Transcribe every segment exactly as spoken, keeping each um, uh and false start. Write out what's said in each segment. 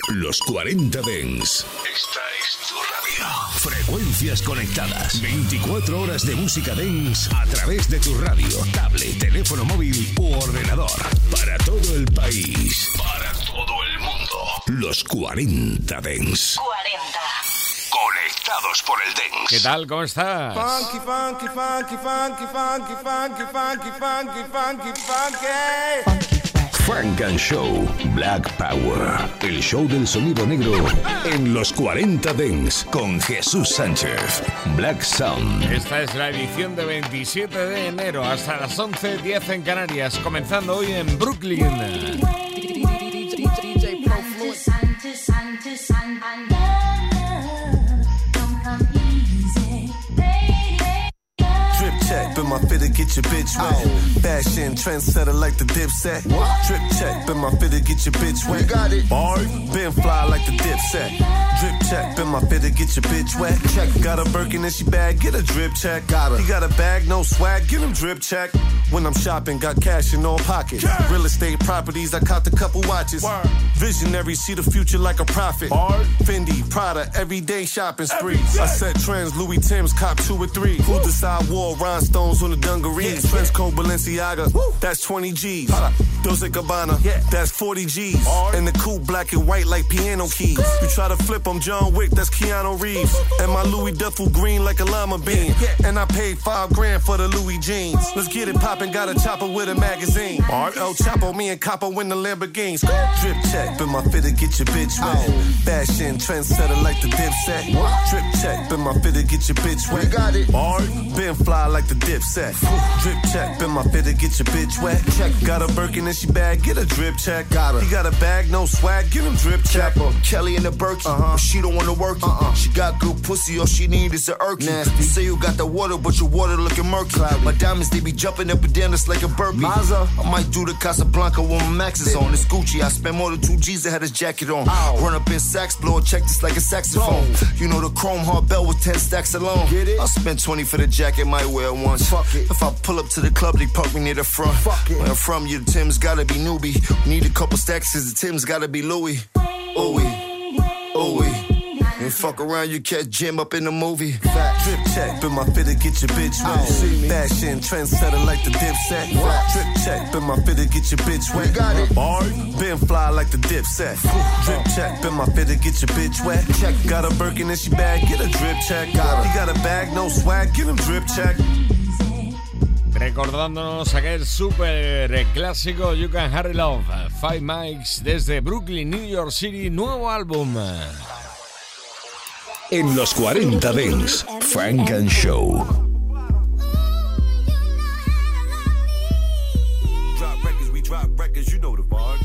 Los cuarenta Dance. Esta es tu radio. Frecuencias conectadas. veinticuatro horas de música dance a través de tu radio, tablet, teléfono móvil u ordenador. Para todo el país. Para todo el mundo. Los cuarenta Dance. cuarenta. Conectados por el dance. ¿Qué tal? ¿Cómo estás? Funky, funky, funky, funky, funky, funky, funky, funky, funky, funky. Funk and Show Black Power. El show del sonido negro en los cuarenta Dance con Jesús Sánchez. Black Sound. Esta es la edición de veintisiete de enero hasta las once diez en Canarias, comenzando hoy en Brooklyn. Drip check, been my fit to get your bitch wet. Fashion trendsetter like the Dipset. Drip check, been my fit to get your bitch wet. Got it. Bar, been fly like the Dipset. Drip check, been my fit to get your bitch wet. Check, got a Birkin in she bag, get a drip check. Got her. He got a bag, no swag, get him drip check. When I'm shopping, got cash in all pockets. Yeah. Real estate properties, I caught a couple watches. Word. Visionary, see the future like a prophet. Hard. Fendi, Prada, everyday shopping sprees. I set trends, Louis Tim's, cop two or three. Who decide war, rhinestones on the dungarees. Yeah. Trench coat, Balenciaga, woo. That's twenty G's. Holla. Dolce Gabbana, yeah. That's forty G's. Hard. And the coupe black and white like piano keys. You try to flip them, John Wick, that's Keanu Reeves. And my Louis duffel green like a lima bean. Yeah. Yeah. And I paid five grand for the Louis jeans. Let's get it poppin', got a chopper with a magazine. R L Chapo, me and Capo win the Lamborghinis. Drip check, been my fit to get your bitch wet. Oh. Fashion trendsetter like the Dipset. What? Drip check, been my fit to get your bitch wet. You got it. Art, been fly like the Dipset. Drip check, been my fit to get your bitch wet. Check, got a Birkin in she bag, get a drip check. Got her. He got a bag, no swag, get him drip check. Chapel, Kelly in the Birkin, uh-huh. But she don't wanna work it. Uh-uh. She got good pussy, all she need is a irky. Nasty. You say you got the water, but your water looking murky. Cloudy. My diamonds, they be jumping up and down, it's like a burpee. Mazza. I might do the Casablanca when my max is on. It's Gucci, I spend more than two G's to have this jacket on. Ow. Run up in sacks, blow a check just like a saxophone. Boom. You know the chrome hard belt with ten stacks alone. Get it? I'll spend twenty for the jacket, might wear it once. Fuck it. If I pull up to the club, they park me near the front. Fuck it. Where I'm from, you the Tim's gotta be newbie. Need a couple stacks, cause the Tim's gotta be Louis. Oh we, oh we. And fuck around, you catch Jim up in the movie. Fat drip check, been my fit to get your bitch wet. Oh. Fashion trendsetter like the Dipset. What? Drip check, been my fit to get your bitch wet. You got it. Bar, been fly like the Dipset. Drip check, been my fit to get your bitch wet. Check, got a Birkin in she bag, get a drip check. Got he got a bag, no swag, get him drip check. Recordándonos aquel super clásico You Can Hurry Love, Five Mics desde Brooklyn, New York City, nuevo álbum. En los cuarenta Dance, Funk and Show. Drop records, we drop records, you know the vibe.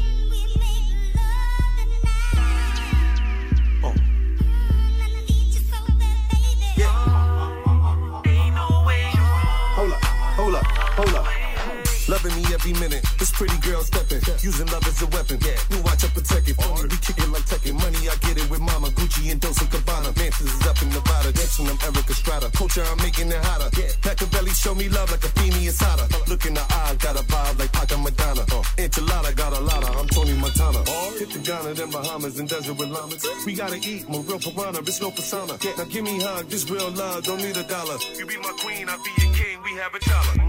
Oh. Yeah. Hold up, hold up, hold up. Loving me every minute. This pretty girl stepping, using love as a weapon. Yeah, you watch her protect it. For me, we kick it like Tekken. Money, I get it with Mama, Gucci and Dolce Gabbana. Mansions is up in Nevada, dancing I'm Erica Strata. Culture, I'm making it hotter. Yeah, Machiavelli show me love like a Feeny is hotter. Look in the eye, got a vibe like Paca Madonna. Uh, enchilada, got a lotta. I'm Tony Montana. Oh, hit the Ghana, then Bahamas and desert with llamas. We gotta eat, my real piranha, it's no persona. Yeah, now give me hug, this real love, don't need a dollar. You be my queen, I be your king, we have a chala.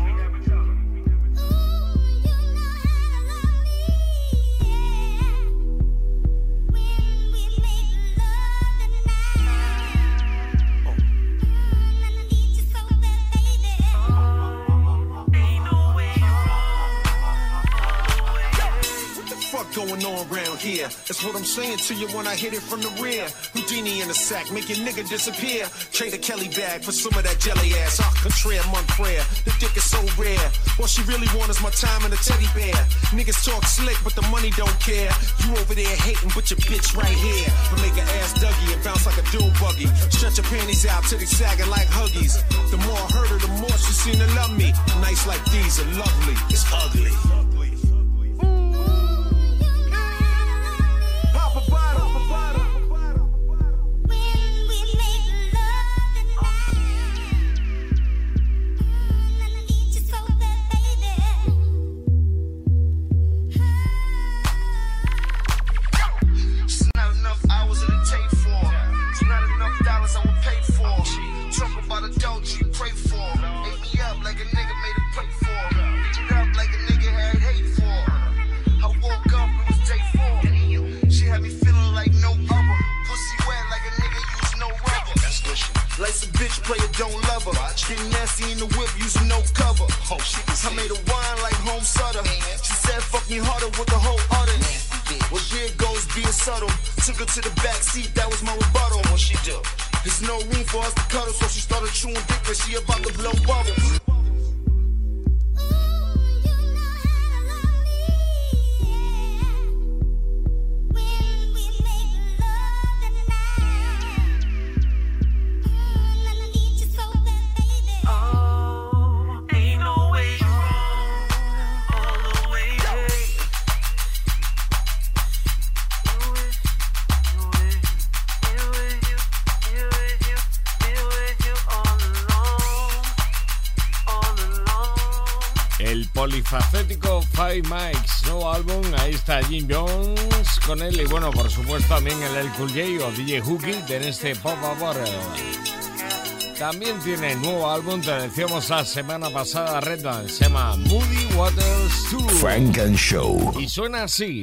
Going on around here. That's what I'm saying to you when I hit it from the rear. Houdini in the sack, make your nigga disappear. Trade a Kelly bag for some of that jelly ass. Ah, contraire, mon frere. The dick is so rare. What she really want is my time and a teddy bear. Niggas talk slick, but the money don't care. You over there hating, but your bitch right here. But make her ass Dougie and bounce like a dune buggy. Stretch your panties out till they sagging like Huggies. The more I heard her, the more she seem to love me. Nights like these are lovely. It's ugly. player don't love her. Getting nasty in the whip, using no cover. Oh, I made a wine like home Sutter. She said, fuck me harder with the whole other. Well, there goes being subtle. Took her to the back seat, that was my rebuttal. What she do? There's no room for us to cuddle, so she started chewing dick, and she about to blow bubbles. Polifacético Five Mics, nuevo álbum, ahí está Jim Jones con él y bueno, por supuesto también el L Cool J o D J Hookie en este Pop Up Bottle. También tiene nuevo álbum, te decíamos la semana pasada, Redman, se llama Moody Waters dos. Funk and Show. Y suena así.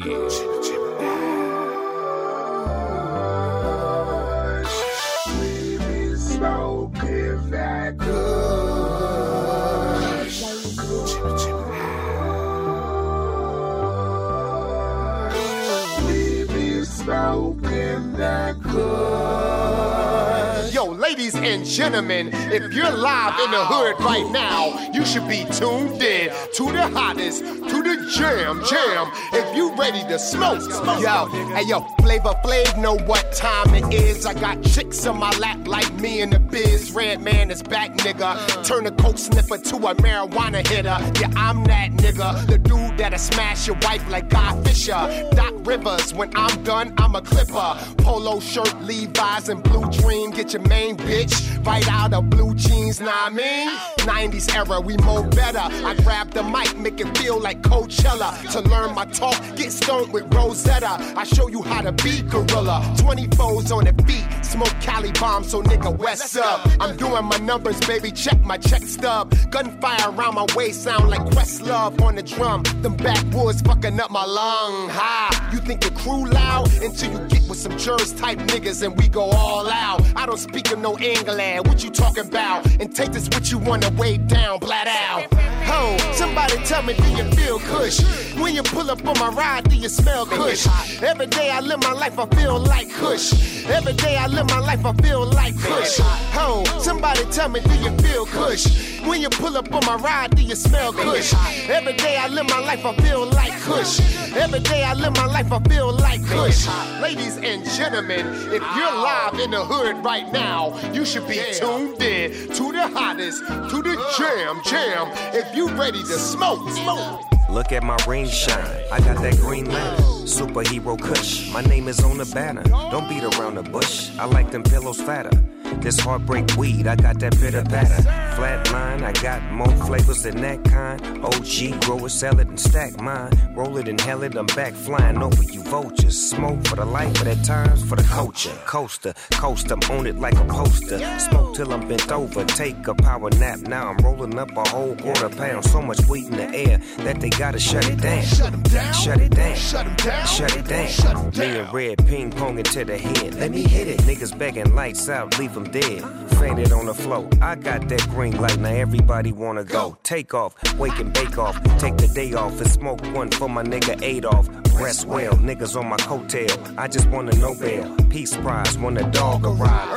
Yo, ladies and gentlemen, if you're live in the hood right now, you should be tuned in to the hottest, to the jam, jam. If you ready to smoke, smoke. Yo, hey yo, Flavor Flav know what time it is. I got chicks on my lap like me in the biz. Redman is back, nigga. Turn a coke sniffer to a marijuana hitter. Yeah, I'm that nigga, the dude that'll smash your wife like Guy Fisher. Doc Rivers, when I'm done, I'm a clipper. Polo shirt, Levi's, and blue dream. Get your main bitch right out of blue jeans, nah I mean? nineties era, we more better. I grab the mic, make it feel like Coachella. To learn my talk, get stoned with Rosetta. I show you how to be gorilla. twenty-fours on the beat, smoke Cali bombs, so nigga, what's up? I'm doing my numbers, baby, check my check stub. Gunfire around my waist, sound like Questlove on the drum. Them backwoods fucking up my lung. Ha! You think the crew loud until you get with some jurors type niggas and we go all out. I don't speak of no England, what you talking about? And take this what you wanna way down, blat out. Ho, somebody tell me, do you feel kush? When you pull up on my ride, do you smell kush? Every day I live my life, I feel like kush. Every day I live my life, I feel like kush. Ho, somebody tell me, do you feel kush? When you pull up on my ride, do you smell kush? Every day I live my life, I feel like kush. Every day I live my life, I feel like kush. Ladies and gentlemen, if you're live in the hood right now, you should be tuned in to the hottest, to the jam, jam. If you ready to smoke, smoke. Look at my ring shine, I got that green lantern, superhero kush. My name is on the banner, don't beat around the bush. I like them pillows fatter. This heartbreak weed, I got that bitter pattern. Flat line, I got more flavors than that kind. O G, grow it, sell it, and stack mine. Roll it and hell it, I'm back flying over you vultures. Smoke for the life, but at times for the culture. Coaster, coast, I'm on it like a poster. Smoke till I'm bent over, take a power nap. Now I'm rolling up a whole quarter pound. So much weed in the air that they gotta shut it down. Shut it down. Shut it down. Shut it down. Shut it down. Shut it down. Me and Red ping ponging to the head. Let me hit it. Niggas begging lights out, leave them dead. Fainted on the floor. I got that green light, now everybody wanna go. Take off, wake and bake off. Take the day off and smoke one for my nigga Adolf. Rest well, niggas on my coattail. I just want a Nobel Peace Prize, want a dog arrive.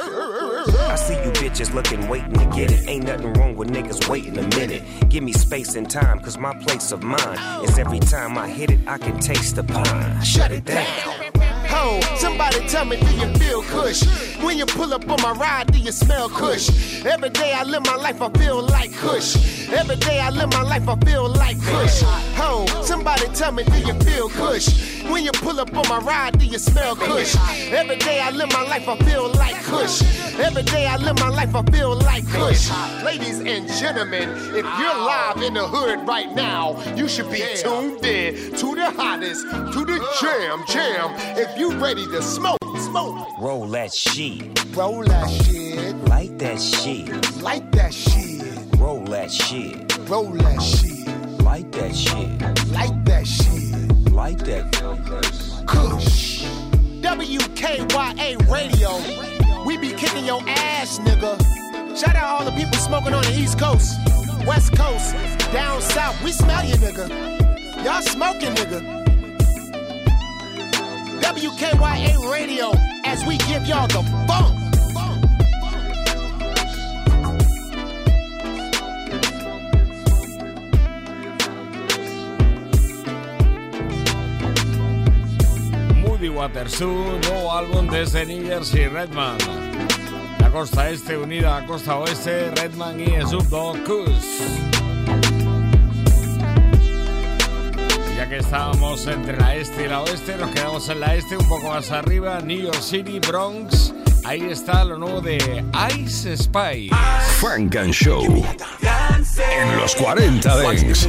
I see you bitches looking, waiting to get it. Ain't nothing wrong with niggas waiting a minute. Give me space and time, cause my place of mine is every time I hit it, I can taste the pine. Shut it down. Ho, somebody tell me, do you feel kush? When you pull up on my ride, do you smell kush? Every day I live my life, I feel like kush. Every day I live my life, I feel like kush. Ho, somebody tell me, do you feel kush? When you pull up on my ride, do you smell kush? Every day I live my life, I feel like kush. Every day I live my life, I feel like kush. Ladies and gentlemen, if you're live in the hood right now, you should be tuned in to the hottest, to the jam, jam. If you ready to smoke, smoke. Roll that shit. Roll that shit. Light that shit. Light that shit. Roll that shit. Roll that shit. Light that shit. Light that shit. Light that Kush. W K Y A Radio. We be kicking your ass, nigga. Shout out all the people smoking on the East Coast, West Coast, down south. We smell you, nigga. Y'all smoking, nigga. W K Y A Radio, as we give y'all the funk. Moody Waters, su nuevo álbum desde New Jersey, Redman. La costa este unida a la costa oeste, Redman y Snoop Dogg, Kush. Ya que estábamos entre la este y la oeste, nos quedamos en la este, un poco más arriba, New York City, Bronx. Ahí está lo nuevo de Ice Spice. Funk and Show. En los cuarenta Dance.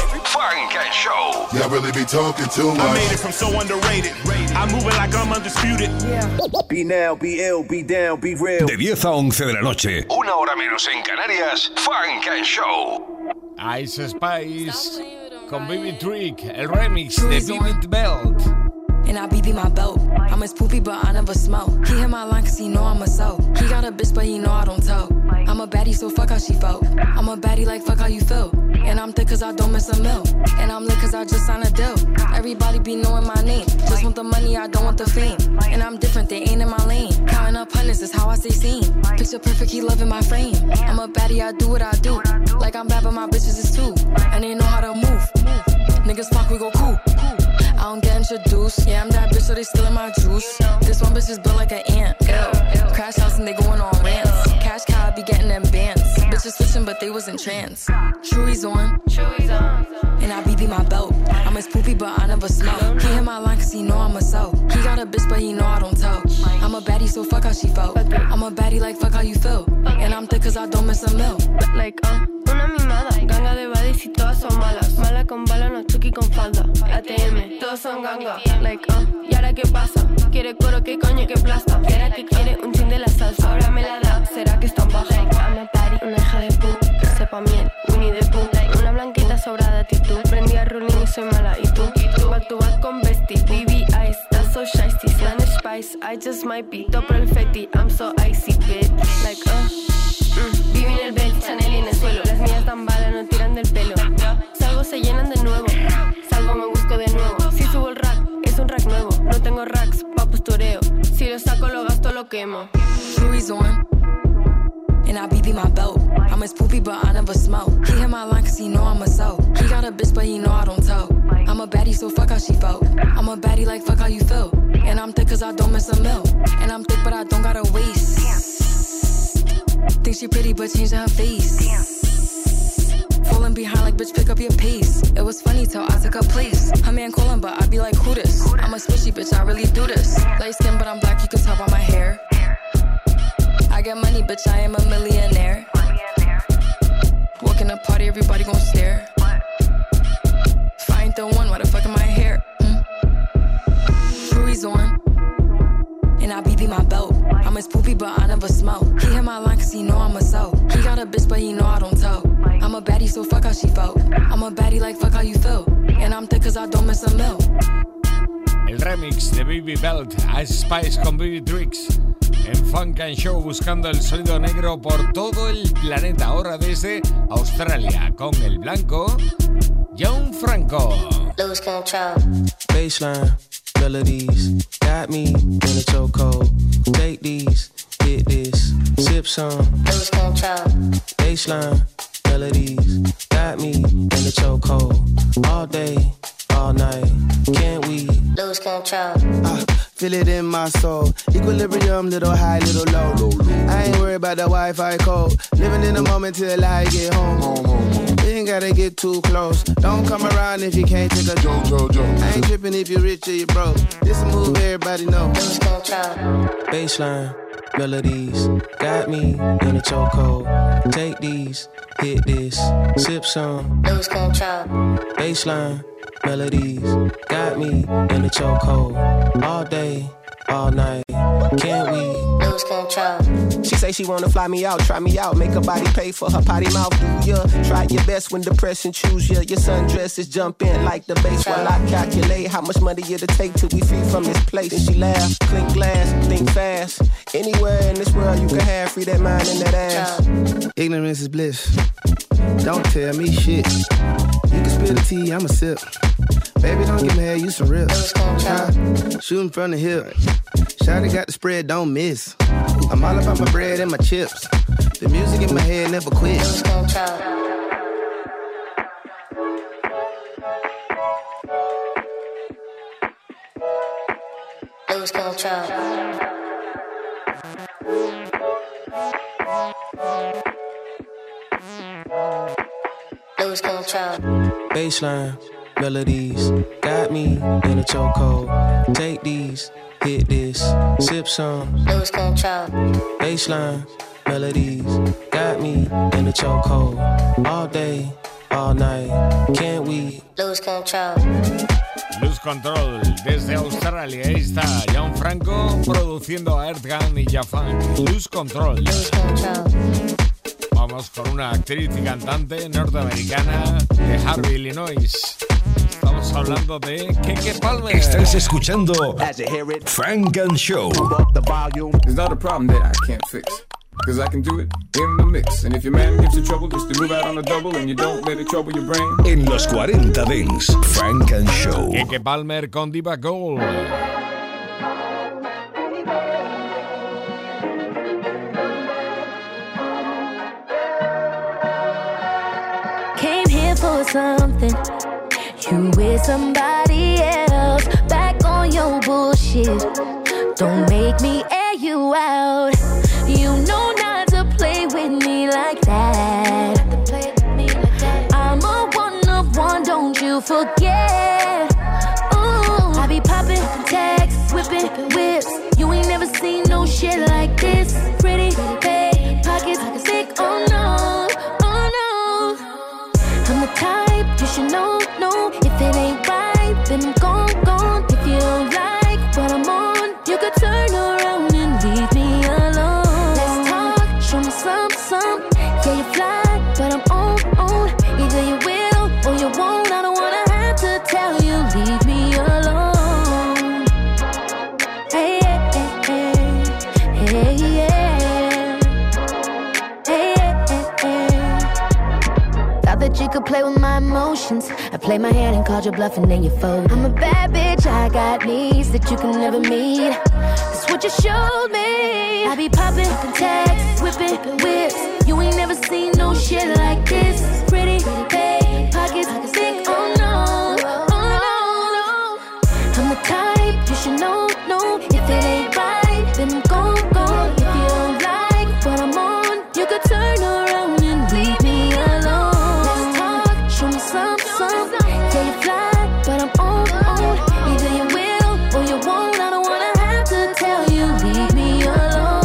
Funk and Show. Y'all really be talking too much. I made it from so underrated. I'm moving like I'm undisputed. Yeah. Be now, be ill, be down, be real. De diez a once de la noche. Una hora menos en Canarias. Funk and Show. Ice Spice con Baby Trick, el remix de Vivid Belt. And I B B my belt. I'm his poopy, but I never smell. He hit my line cause he know I'm a soul. He got a bitch, but he know I don't tell. I'm a baddie, so fuck how she felt. I'm a baddie, like fuck how you feel. And I'm thick cause I don't miss a meal. And I'm lit cause I just signed a deal. Everybody be knowing my name. Just want the money, I don't want the fame. And I'm different, they ain't in my lane. Counting up hundreds is how I stay sane. Picture perfect, he loving my frame. I'm a baddie, I do what I do. Like I'm bad, but my bitches is too. And they know how to move. Niggas fuck, we go cool. I don't get introduced. Yeah, I'm that bitch, so they stealing my juice. This one bitch is built like an ant. Ew. Crash house and they going on rants. Cash cow, I be getting them bands. Bitches switching, but they was in trance. Chewy's on. Chewy's on. And I B B my belt. I'm his poopy, but I never smell. He hit my line cause he know I'm a soul. He got a bitch, but he know I don't tell. I'm a baddie, so fuck how she felt. I'm a baddie, like fuck how you feel. And I'm thick cause I don't miss a meal. Like, uh, una mimada. Ganga de baddies y todas son malas. Mala con bala, no chuki con falda. A T M, todos son ganga. Like, uh, ¿y ahora qué pasa? Quiere coro, ¿qué coño, qué plasta? Era que quiere un chin de la salsa. Ahora me la da, ¿será que es tan baja? I'm a baddie, una hija de puta. Sepa miel, Winnie the Pooh. Una blanquita sobrada actitud. Prendí a Rolling y soy mala. ¿Y tú? Tú back to back con Bestie. B B Ice, that's so shysty. Spanish Spice, I just might be. Top perfetti, I'm so icy, bitch. Like, uh, mm. Viví en el belt, Chanel y en el suelo. Las mías dan bala, no tiran del pelo. Salgo, se llenan de nuevo. Salgo, me busco de nuevo. Si subo el rack, es un rack nuevo. No tengo racks, pa' postureo. Si lo saco, lo gasto, lo quemo. Chewy's on. And I B B my belt. I'm his poopy, but I never smell. He hit my line cause he know I'm a soul. He got a bitch, but he know I don't tell. I'm a baddie, so fuck how she felt. I'm a baddie, like fuck how you feel. And I'm thick cause I don't miss a meal. And I'm thick, but I don't got a waist. Think she pretty, but changing her face. Falling behind like bitch, pick up your pace. It was funny till I took her place. Her man calling, but I be like, who this? I'm a squishy bitch, I really do this. Light skin, but I'm black, you can tell by my hair. I get money, bitch, I am a millionaire. Walk in a party, everybody gon' stare. If I ain't the one, why the fuck am I here? Hmm? Chewy's on. And I B B my belt. I'm his poopy, but I never smell. He hit my line cause he know I'm a soul. He got a bitch, but he know I don't tell. I'm a baddie, so fuck how she felt. I'm a baddie, like fuck how you feel. And I'm thick cause I don't miss a meal. El remix de Baby Belt, Ice Spice con Baby Tricks. En Funk and Show, buscando el sonido negro por todo el planeta. Ahora desde Australia, con el blanco John Franco. Lose control. Baseline, melodies, got me in a chokehold. Take these, hit this, sip some. Lose control. Baseline, melodies, got me in a chokehold. All day, all night, can't we lose control? I feel it in my soul. Equilibrium, little high, little low. low, low. I ain't worried about the Wi-Fi code. Living in the moment till I get home. home, home, home. You ain't gotta get too close. Don't come around if you can't take a joke. Jo, jo, I ain't tripping if you rich or you broke. This a move everybody know. Lose control. Baseline, melodies, got me in a chokehold. Take these, hit this, sip some. Lose control. Baseline, melodies, got me in a chokehold. All day, all night, can't we lose control? She say she wanna fly me out, try me out, make her body pay for her potty mouth. Do ya try your best when depression choose ya? Your sundresses jump in like the bass while I calculate how much money it'll take till we free from this place. And she laugh, clink glass, think fast. Anywhere in this world you can have free that mind and that ass. Ignorance is bliss. Don't tell me shit. You can spill the tea, I'ma sip. Baby, don't get mad, you some rips. Uh, shooting from the hip. Shawty got the spread, don't miss. I'm all about my bread and my chips. The music in my head never quits. Lose control. Lose control. Baseline, melodies, got me in a chokehold. Take these, hit this, sip some. Lose control. Baseline, melodies, got me in a chokehold. All day, all night, can't we? Lose control. Lose Control, desde Australia. Ahí está Gianfranco produciendo a Earthgang y Jafang. Lose Control. Lose control. Vamos con una actriz y cantante norteamericana de Harvey, Illinois. Estamos hablando de Keke Palmer. Estás escuchando Frank and Show. It's not a problem that I can't fix, cause I can do it in the mix. And if your man gives you trouble, just to move out on the double and you don't let it trouble your brain. En los cuarenta Dance, Frank and Show. Keke Palmer con Diva Gold. Came here for something, you with somebody else. Back on your bullshit, don't make me air you out. You know not to play with me like that. I'm a one of one, don't you forget. Ooh, I be popping tags, whipping whips. You ain't never seen no shit like this. Pretty big pockets, thick, oh no, oh no. I'm the type you should know, no. If it ain't right, then I'm gone, gone. If you don't like what I'm on, you could turn around and leave me alone. Show me some, some. Yeah, you fly, but I'm on, on. Either you will or you won't. I don't wanna have to tell you, leave me alone. Hey, hey, hey, hey, yeah. Hey, hey, hey. Thought that you could play with my emotions. I played my hand and called you bluff and then you fold. I'm a bad bitch, I got needs that you can never meet. That's what you showed me. I be popping tags, whipping whips. You ain't never seen no shit like this. Pretty big pockets, thick, oh no, oh no. I'm the type you should know, no. If it ain't right, then I'm gon' go. If you don't like what I'm on, you could turn around and leave me alone. Let's talk, show me some, some. Yeah, you fly, but I'm on, on. Either you will or you won't. I don't wanna have to tell you, leave me alone.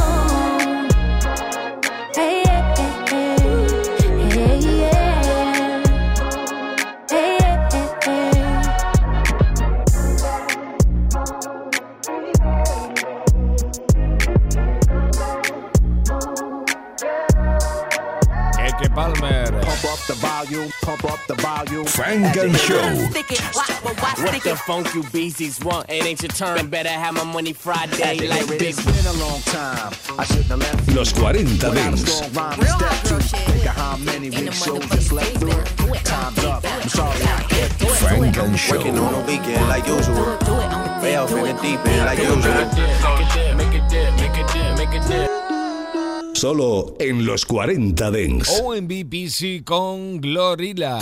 Palmer. Pump up the volume, pump up the volume. Frank and Show. What the funk you beasties want? It ain't your turn. Better have my money Friday like big. It's been a long time. I shouldn't have left you. Los cuarenta Dance. Think of how many big shows I slept through. Time's up. I'm sorry I kept you. Frank and Show. Working on a weekend like usual. Way off in the deep end like usual. Make it dip, make it dip, make it dip, make it dip. Solo en los cuarenta Dance. O M V P C con Glorilla.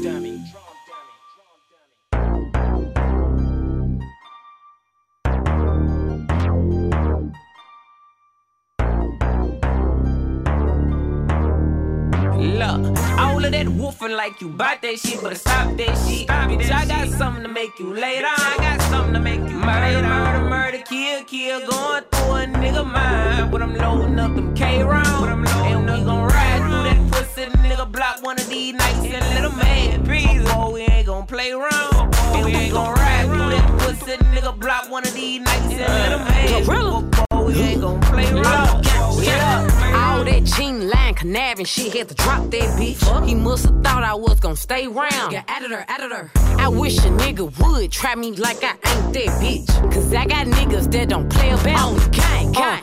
Look, all of that woofing like you bought that shit, but stop that shit. Stop Bitch, I got shit. Something to make you lay down. I got something to make you murder, murder, murder, kill, kill. Going through a nigga mind, but I'm loading up them K-rounds. And we gon' ride through that pussy nigga block one of these nights and let him mad breathe. Boy, we ain't gon' play around. And we gon' ride through that pussy nigga block one of these nights and let him mad. Boy, we ain't gon' play around. Yeah. All that Gene line conniving shit had to drop that bitch. He musta thought I was gon' stay round. Yeah, added her, added her. I wish a nigga would try me like I ain't that bitch. Cause I got niggas that don't play about on the gang, gang. Uh,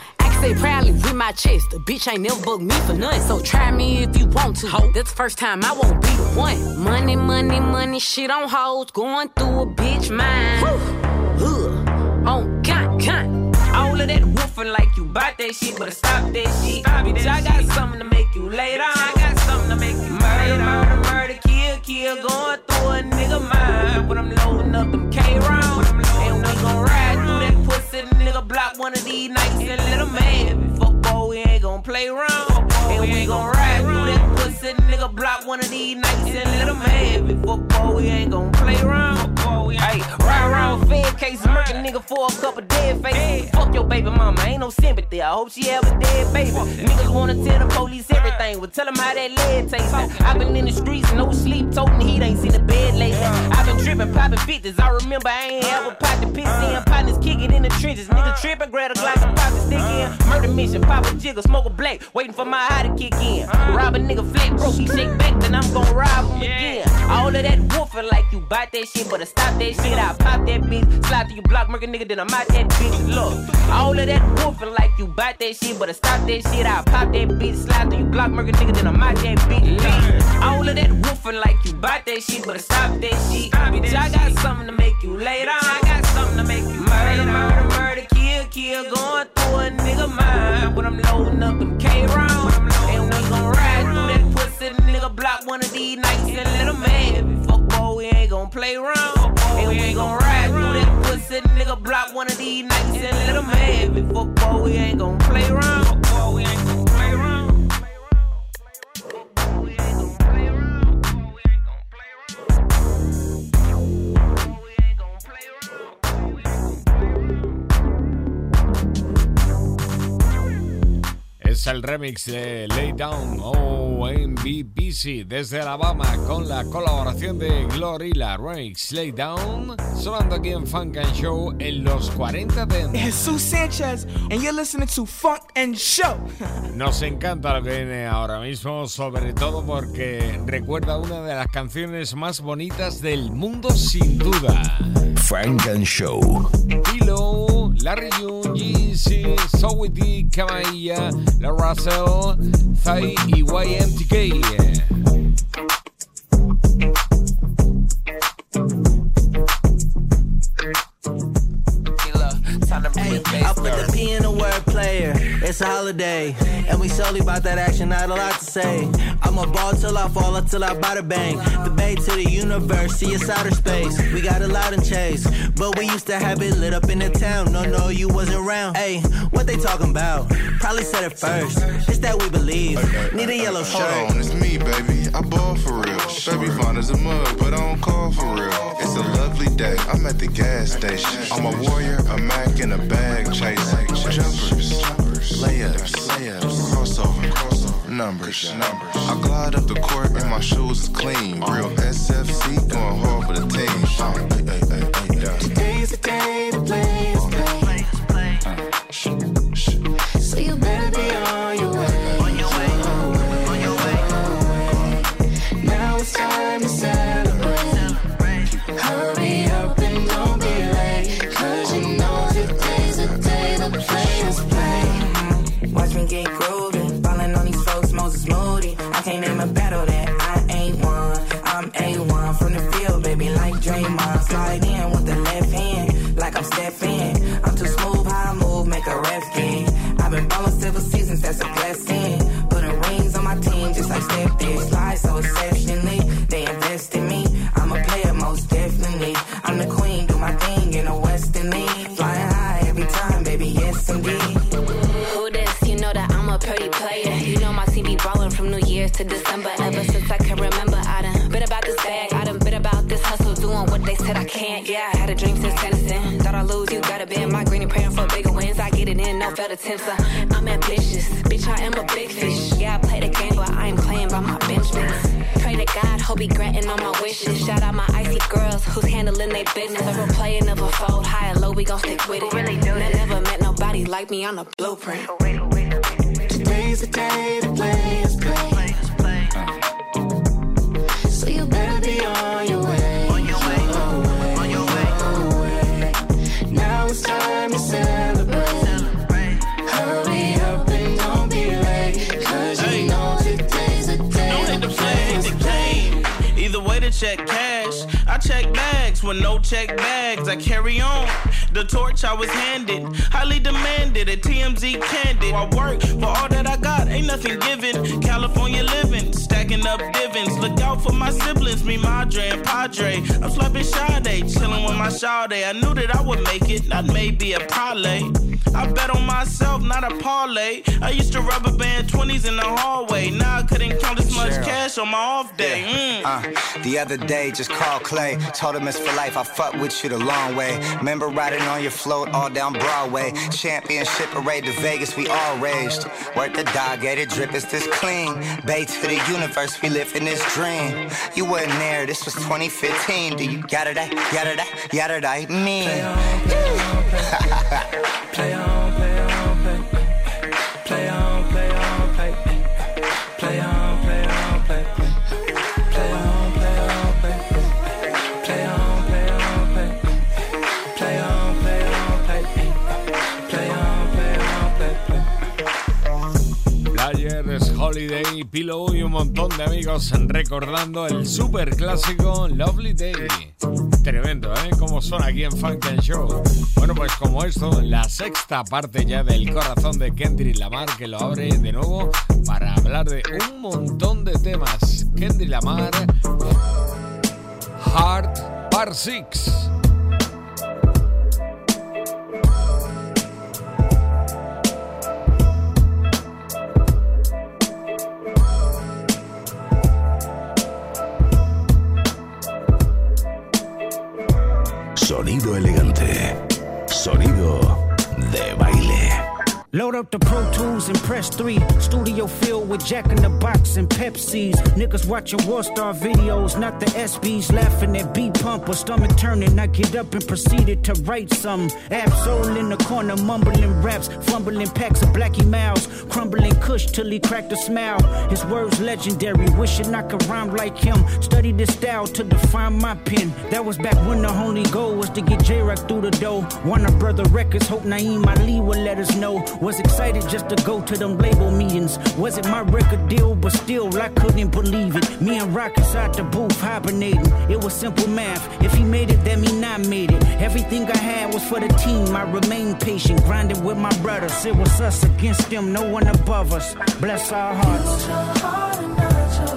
say proudly with my chest, a bitch ain't never bugged me for nothing. So try me if you want to. Ho, that's the first time I won't be the one. Money, money, money, shit on hoes, going through a bitch mind. Ugh, on God, God. All of that woofing like you bought that shit, but stop that shit. Stop bitch, I got something to make you lay down. I got something to make you murder, murder, murder, kill, kill. Going through a nigga mind, but I'm loading up them K-rounds. And we gon' ride through that pussy, nigga block one of these nights and let him have it. Fuck boy, we ain't gon' play around. And we gon' ride through that pussy, nigga block one of these nights and let him have it. Fuck boy, we ain't gon' play around. Hey, ride around fed cases, murking nigga for a couple dead faces. Fuck your baby mama, ain't no sympathy. I hope she have a dead baby. Niggas wanna tell the police everything. Well, tell them how that lead tastes. I've been in the streets, no sleep, toting the heat, ain't seen the bed lately. I've been tripping, popping fifties. I remember I ain't ever popped the piss in. Partners kick it in the trenches. Nigga tripping, grab a Glock and pop the stick in. Murder mission, pop a jigger, smoke a black, waiting for my high to kick in. Rob a nigga flat broke, he shake back, then I'm gon' rob him again. All of that woofing like you bought that shit, but stop that shit. I pop that bitch, slide to your block, murk a nigga, then I'm out that bitch. Look, all of that woofing like you bought that shit, but stop that shit. I pop that bitch, slide to your block, murk a nigga, then I'm out that bitch. Look, all of that woofing like you bought that shit, but stop that shit. Bitch, I got something to make you lay down. I got something to make you murder, murder, murder, kill, kill. Going through a nigga mind, but I'm loading up them K-rounds. And we gon' ride through that pussy, nigga block one of these nights and let him have it. Fuck boy, we ain't gon' play around. And we gon' ride through that pussy, nigga block one of these nights and let him have it. Fuck boy, we ain't gon' play around. Fuck boy, we ain't gon' play around. Es el remix de Lay Down o M V P C desde Alabama con la colaboración de Glorilla. Remix Lay Down sonando aquí en Funk and Show en los cuarenta Dance. Jesús Sánchez and you're listening to Funk and Show. Nos encanta lo que viene ahora mismo, sobre todo porque recuerda una de las canciones más bonitas del mundo sin duda. Funk and Show. Hilo, Larry June, G C, Sowity, Kamaia, La Russell, Zay y Y M T K. Hey, I put the P in the word player. It's a holiday, and we solely about that action. Not a lot to say. I'm a ball till I fall, until I bada bang. The bay to the universe, see it's outer space. We got a lot in chase, but we used to have it lit up in the town. No, no, you wasn't around. Hey, what they talking about? Probably said it first. It's that we believe. Need a yellow shirt. Hold on, it's me, baby. I ball for real. Baby fine as a mug, but I don't call for real. It's a lovely day. I'm at the gas station. I'm a warrior, a Mac in a bag chasing. Jumpers, layups, layups, crossover, crossover, numbers, numbers. I glide up the court and my shoes is clean. Real S F C going hard for the team. Uh, hey, hey, hey, hey, Today's the day to play is play. Uh, so you better be on your way. On your way, on your way. Now it's time to celebrate. Hurry up and don't be late, 'cause you know today's the day the players play. Watch me get groovy, ballin' on these folks, Moses Moody. I can't name a battle that I ain't won. I'm A one from the field, baby, like Draymond. Slide in with the left hand, like I'm Stephen. I'm too smooth, how I move, make a ref game. I've been ballin' several seasons, that's a blessing. Putting rings on my team, just like Steph did. Slide so exceptionally, they invest in me. I'm a player, most definitely. I'm the queen, do my thing in the Western League. Flying high every time, baby, yes indeed. Who this? You know that I'm a pretty player. You know my team be ballin' from New Year's to December. Ever since I can remember, I done been about this bag. I done been about this hustle, doing what they said I can't. Yeah, I had a dream since Tennessee. Thought I lose, you gotta be in my green and praying for bigger wins. I get it in, no failed attempts. Uh, I'm ambitious, bitch, I am a big fish. Yeah, I play the game, but I ain't playing by my bench mates. Pray to God, hope he granting all my wishes. Shout out my icy girls who's handling their business. Never play, never fold, high and low, we gon' stick with it. Really do that. Never met nobody like me on the blueprint. Today's the day to play is play. Uh, so you better be on your way. On your way, on your way. Now it's time to celebrate. Hurry up. check cash. I check bags with no check bags. I carry on the torch I was handed, highly demanded at T M Z Candid. I work for all that I got, ain't nothing given. California living, stacking up dividends. Look out for my siblings, me, Madre, and Padre. I'm slapping Sade, chilling with my Sade. I knew that I would make it, not maybe a parlay. I bet on myself, not a parlay. I used to rubber band twenties in the hallway. Now I couldn't count as much Cheryl. Cash on my off day. Yeah. Mm. Uh, the other day, just called Clay. Told him it's for life, I fuck with you the long way. Remember riding on your float all down Broadway. Championship parade to Vegas, we all raged. Work the dog, it drip is this clean. Bay to the universe, we live in this dream. You wasn't there, this was twenty fifteen. Do you got it, got it, got it, I mean. Play on, play on, play, play on, play on, play, play on, play on, play, play on, play on, play, play on, play on, play, play on, play on, play, play on, play on, play, play on, play on, play. Players, Holiday, Pillow y un montón de amigos recordando el super clásico Lovely Day. Tremendo, ¿eh? Como son aquí en Funk and Show. Bueno, pues como esto, la sexta parte ya del corazón de Kendrick Lamar, que lo abre de nuevo para hablar de un montón de temas. Kendrick Lamar, Heart Part seis. Sonido elegante. Sonido de baile. Load up the Pro Tools and press three. Studio filled with Jack in the Box and Pepsis. Niggas watching Warstar videos, not the S Bs. Laughing at beat pump or stomach turning. I get up and proceeded to write some. Absol in the corner, mumbling raps, fumbling packs of Blackie Mouse, crumbling Kush till he cracked a smile. His words legendary, wishing I could rhyme like him. Studied this style to define my pen. That was back when the only goal was to get J-Rock through the door. Warner Brother Records, hope Naeem Ali would let us know. Was excited just to go to them label meetings. Was it my record deal? But still, I couldn't believe it. Me and Rock inside the booth hibernating. It was simple math. If he made it, that mean I made it. Everything I had was for the team. I remained patient, grinding with my brothers. It was us against them, no one above us. Bless our hearts.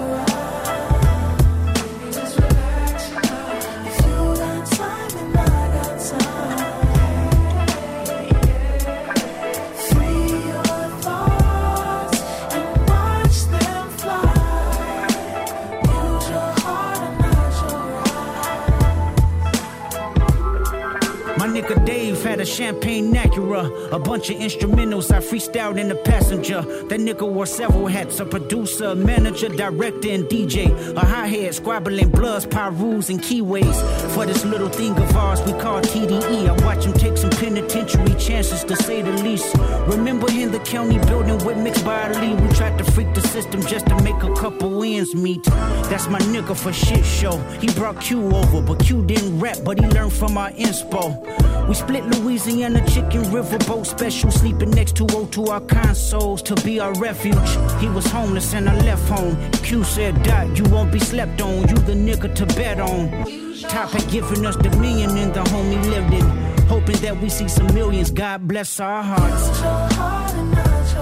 Nigga Dave had a champagne Acura, a bunch of instrumentals I freestyled in the passenger. That nigga wore several hats, a producer, manager, director, and D J. A hi-hat, squabbling bloods, pyrus, and keyways. For this little thing of ours we call T D E. I watch him take some penitentiary chances, to say the least. Remember in the county building with Mixed by Ali, we tried to freak the system just to make a couple ends meet. That's my nigga for shit show. He brought Q over, but Q didn't rap, but he learned from our inspo. We split Louisiana chicken riverboat special, sleeping next to O to our consoles to be our refuge. He was homeless and I left home. Q said, Dot, you won't be slept on, you the nigga to bet on. Top had given us the million in the home he lived in, hoping that we see some millions. God bless our hearts.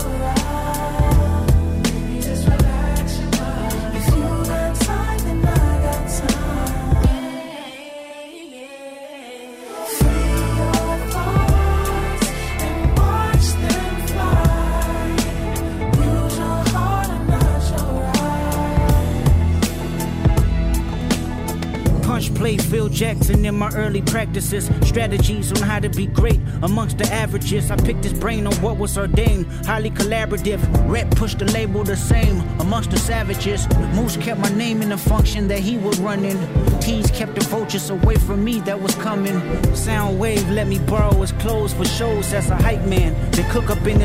Play Phil Jackson in my early practices. Strategies on how to be great amongst the averages. I picked his brain on what was ordained. Highly collaborative. Rep pushed the label the same amongst the savages. Moose kept my name in the function that he was running. T's kept the vultures away from me that was coming. Soundwave let me borrow his clothes for shows as a hype man. They cook up in his room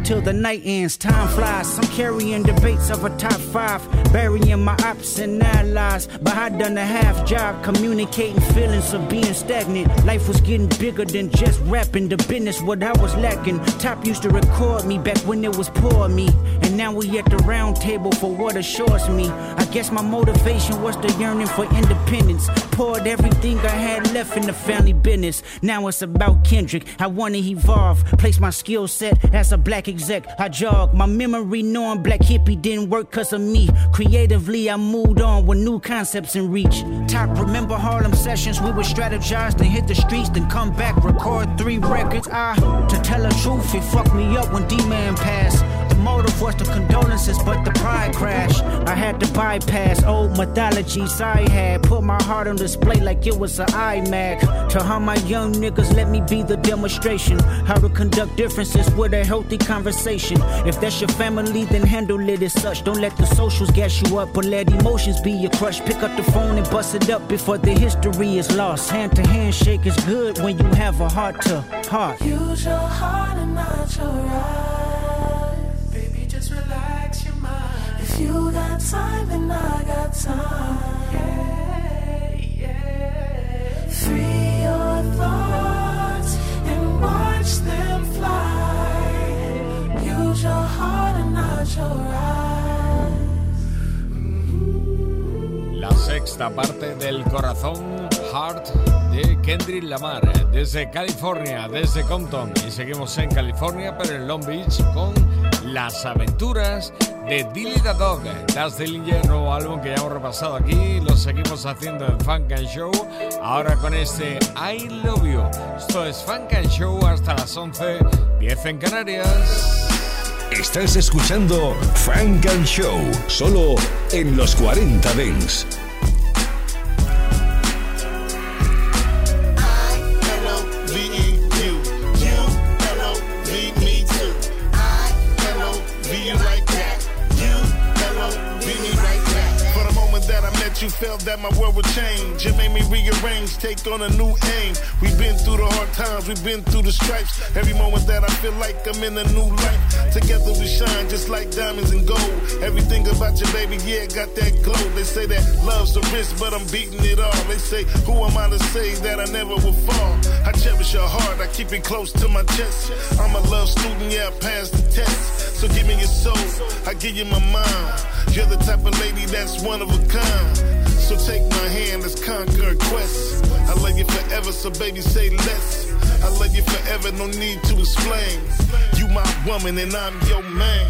till the night ends. Time flies. I'm carrying debates of a top five, burying my ops and allies. But I done a half job communicating feelings of being stagnant. Life was getting bigger than just rapping. The business, what I was lacking. Top used to record me back when it was poor me, and now we at the round table for what assures me. I guess my motivation was the yearning for independence. Poured everything I had left in the family business. Now it's about Kendrick. I wanna evolve, place my skill set as a black exec. I jog my memory knowing black hippie didn't work cause of me. Creatively I moved on with new concepts in reach. Top, remember Harlem sessions? We would strategize, then hit the streets, then come back, record three records. I, to tell the truth, it fucked me up when D-Man passed. The motive was the condolences, but the pride crashed. I had to bypass old mythologies I had. Put my heart on display like it was an iMac. To how my young niggas let me be the demonstration. How to conduct differences with a healthy conversation. If that's your family, then handle it as such. Don't let the socials gas you up, but let emotions be your crush. Pick up the phone and bust it up before the history is lost. Hand to hand shake is good when you have a heart to heart. Use your heart and not your eyes. Baby, just relax your mind. If you got time, then I got time. Yeah, yeah. Free your thoughts and watch them fly. Use your heart and not your eyes. La sexta parte del Corazón, Heart, de Kendrick Lamar, desde California, desde Compton. Y seguimos en California, pero en Long Beach, con Las Aventuras de Dilly the Dog. Das Dillinger, nuevo álbum que ya hemos repasado aquí. Lo seguimos haciendo en Funk and Show. Ahora con este I Love You. Esto es Funk and Show hasta las once, diez en Canarias. Estás escuchando Funk and Show, solo en los cuarenta Dance. You felt that my world would change. It made me rearrange, take on a new aim. We've been through the hard times, we've been through the stripes. Every moment that I feel like I'm in a new life. Together we shine just like diamonds and gold. Everything about you, baby, yeah, got that glow. They say that love's the risk, but I'm beating it all. They say, who am I to say that I never will fall? I cherish your heart, I keep it close to my chest. I'm a love student, yeah, I passed the test. So give me your soul, I give you my mind. You're the type of lady that's one of a kind. So take my hand, let's conquer a quest. I love you forever, so baby say less. I love you forever, no need to explain. You my woman and I'm your man.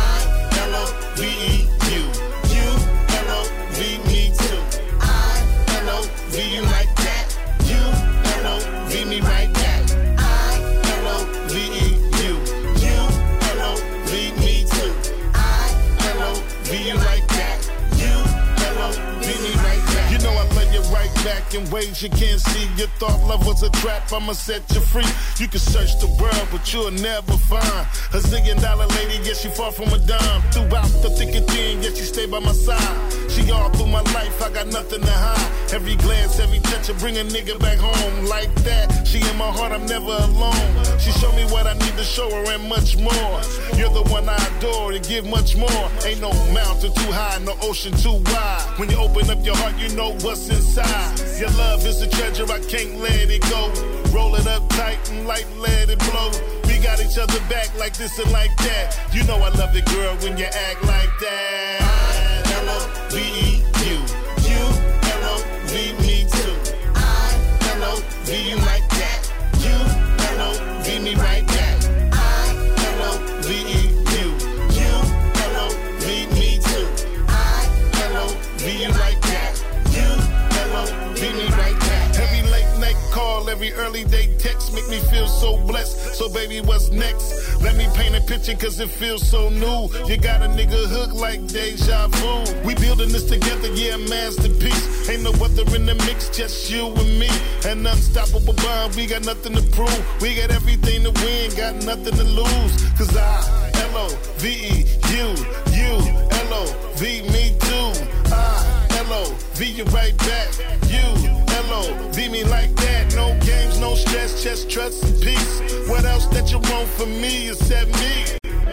I L O V E you. You L O V me too. I L O V you like that. You L O V me right back. I L O V E you. You L O V me too. I L O V you like that. You L O V me right back. You know I love you right back in ways you can't see. You thought love was a trap, I'ma set you free. You can search the world, but you'll never find a zillion dollar lady, yeah, she far from a dime. Throughout the thick and thin, yeah, she stay by my side. She all through my life, I got nothing to hide. Every glance, every touch, I bring a nigga back home. Like that, she in my heart, I'm never alone. She show me what I need to show her and much more. You're the one I adore and give much more. Ain't no mountain too high, no ocean too wide. When you open up your heart, you know what's inside. Your love is a treasure, I can't let it go. Roll it up tight and light, let it blow. We got each other back like this and like that. You know I love it, girl, when you act like that. I L O V E you. You L O V me too. I L O V you like that. You L O V me right back. I L O V E you. You L O V me too. I L O V you like that. You L O V me right back. Every late night call, every early day text make me feel so blessed. So baby, what's next? Let me paint a picture cause it feels so new. You got a nigga hooked like deja vu. We building this together, yeah, masterpiece. Ain't no other in the mix, just you and me. An unstoppable bond, we got nothing to prove. We got everything to win, got nothing to lose. Cause I L O V E you, you L O V me too. I L O V you right back. You L O V me like that. No games, no stress, just trust and peace. What else that you want from me except me?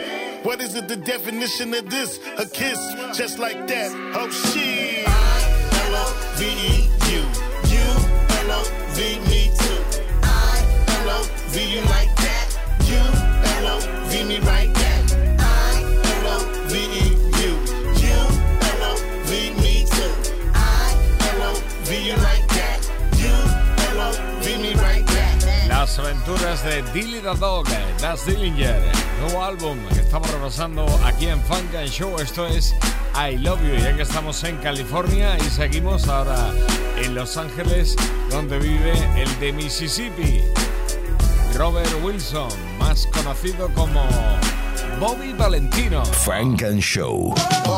What is it, the definition of this? A kiss, just like that. Oh, shit. I L O V E you. You L O V me too. I L O V you like that. You L O V me right back. I L O V E you. You L O V me too. I L O V you like that. You L O V me right back. Las aventuras de Dilly the Dog, Das Dillinger, nuevo álbum que estamos repasando aquí en Funk and Show. Esto es I Love You, ya que estamos en California y seguimos ahora en Los Ángeles, donde vive el de Mississippi, Robert Wilson, más conocido como Bobby Valentino. Funk and Show.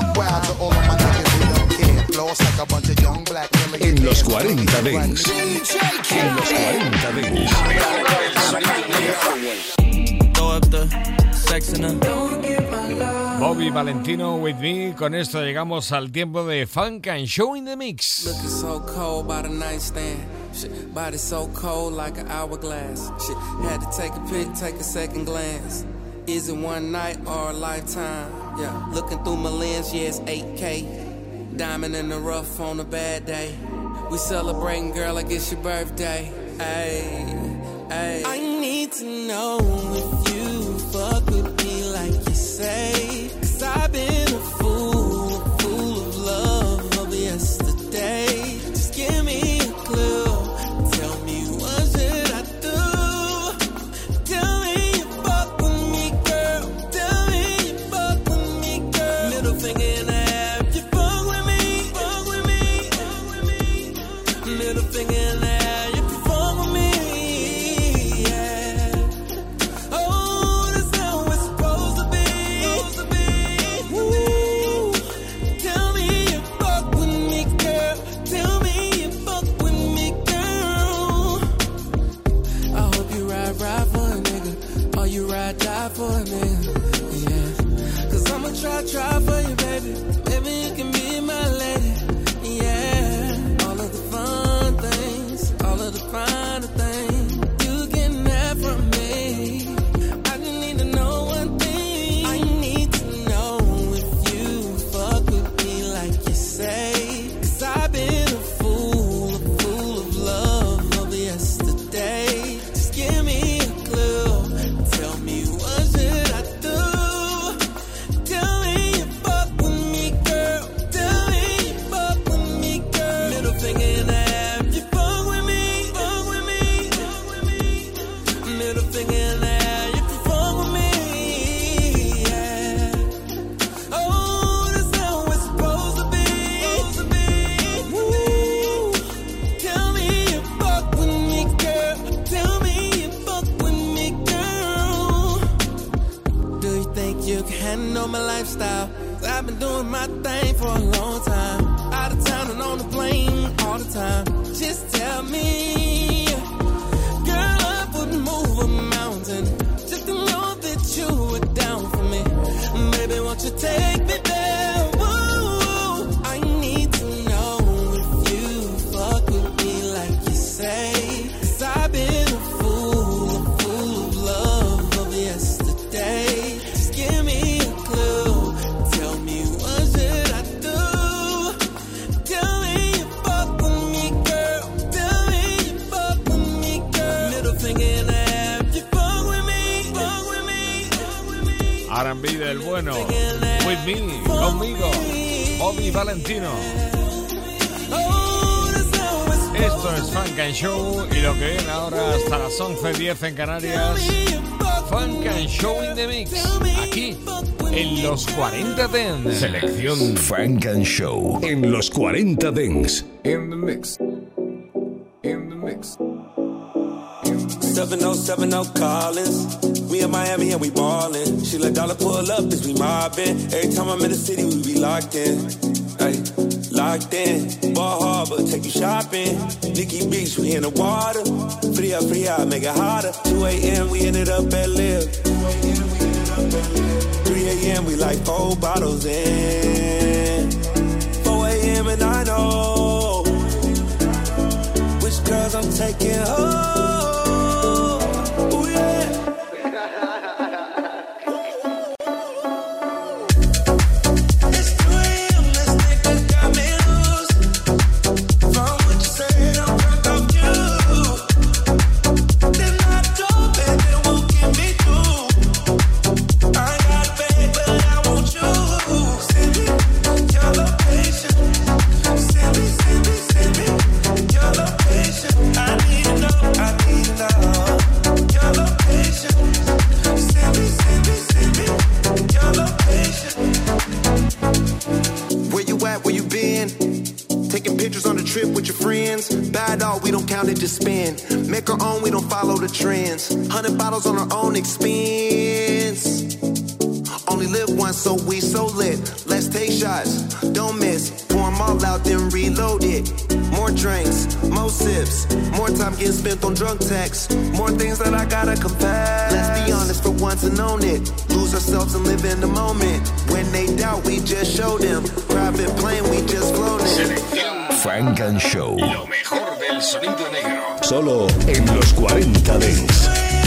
En los cuarenta Dance. En los cuarenta Dance. Bobby Valentino with me. Con esto llegamos al tiempo de Funk and Show in the Mix. Looking so cold by the nightstand. Shit, body so cold like an hourglass. Shit, had to take a pic, take a second glance. Is it one night or a lifetime? Yeah, looking through my lens, yeah, it's eight K. Diamond in the rough on a bad day. We celebrating, girl, like it's your birthday. Ayy, ayy. I need to know if you fuck with me like you say. Cause I've been a fool, a fool of love of yesterday. Just give me a clue. Tell me what should I do? Tell me you fuck with me, girl. Tell me you fuck with me, girl. Middle finger in the air, if you fuck with me, fuck with me, fuck with me. Middle finger in the air, if you fuck with me. Die for a nigga, yeah. Cause I'ma try, try for you, baby. Maybe you can be my lady, yeah. All of the fun things, all of the finer things you can have from me. I just need to know one thing. I need to know if you fuck with me like you say. Cause I've been a fool, a fool of love of yesterday. Just give me a clue. Tell me what should I do? Tell me you fuck with me, girl. Tell me you fuck with me, girl. Middle finger in the air, if you fuck with me, fuck with me, fuck with me. Middle finger in the air, if you fuck with me, yeah. Oh, that's how it's supposed to be. Woo. Tell me you fuck with me, girl. Tell me you fuck with me, girl. Do you think you can handle my lifestyle? Cause I've been doing my thing for a long time. Out of town and on the plane all the time. Just tell me, girl, I would move a mountain just to know that you were down for me. Baby, won't you take me there? Woo, I need to know if you fuck with me like you say. Cause I've been a fool, a fool of love of yesterday. Just give me a clue. Tell me what should I do? Tell me you fuck with me, girl. Tell me you fuck with me, girl. Middle finger in the air, if you fuck with me, fuck with me, fuck with me. R and B del bueno, with me, conmigo, Bobby Valentino. Esto es Funk and Show y lo que viene ahora hasta las once diez en Canarias, Funk and Show in the Mix, aquí en los cuarenta Dance. Selección Funk and Show en los cuarenta Dance. In the mix. In the mix. seven oh seven oh Collins. We in Miami and we ballin'. She let dollar pull up as we mobbin'. Every time I'm in the city, we be locked in. Ay, locked in. Ball Harbor, take you shopping. Nikki Beach, we in the water. Fria, fria, make it hotter. two a.m. we ended up at Live. three a.m. we like four bottles in. four a.m. and I know which girls I'm taking home. friends. Buy it all, we don't count it, just spend. Make our own, we don't follow the trends. Hundred bottles on our own expense. Only live once, so we so lit. Let's take shots, don't miss. Pour 'em all out, then reload it. More drinks, more sips. More time getting spent on drunk texts. More things that I gotta confess. Let's be honest for once and own it. Lose ourselves and live in the moment. When they doubt, we just show them. Private plane, we just floating. Selección Funk and Show. Lo mejor del sonido negro. Solo en los cuarenta Dents.